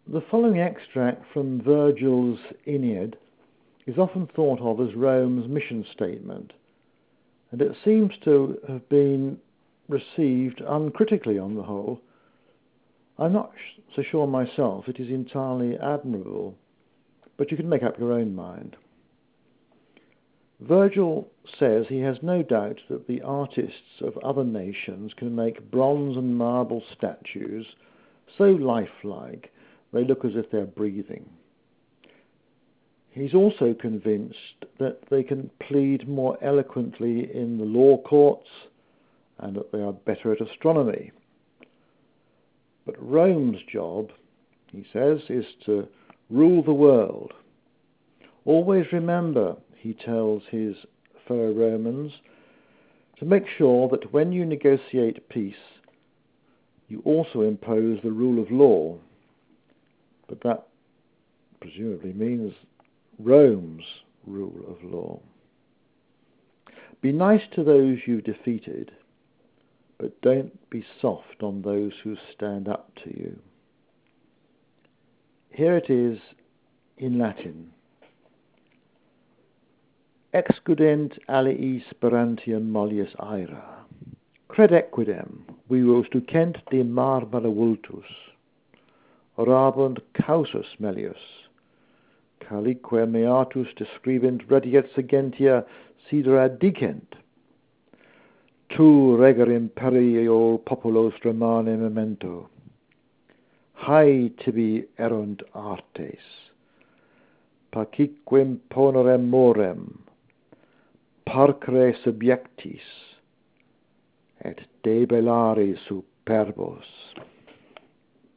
The following extract from Virgil's Aeneid is often thought of as Rome's mission statement, and it seems to have been received uncritically on the whole. I'm not so sure myself. It is entirely admirable, but you can make up your own mind. Virgil says he has no doubt that the artists of other nations can make bronze and marble statues so lifelike they look as if they're breathing. He's also convinced that they can plead more eloquently in the law courts and that they are better at astronomy. But Rome's job, he says, is to rule the world. Always remember, he tells his fellow Romans, to make sure that when you negotiate peace, you also impose the rule of law. But that presumably means Rome's rule of law. Be nice to those you've defeated, but don't be soft on those who stand up to you. Here it is in Latin. Excudent aliis sperantiam mollius aera. Cred equidem, vivos ducent de marmara vultus. Orabunt causas melius. Calique meatus describent rediet segentia sidera dicent. Tu reger imperio populos Romane memento. Hae tibi erunt artes. Paciquem ponerem morem. Parcere subjectis. Et debellare superbos.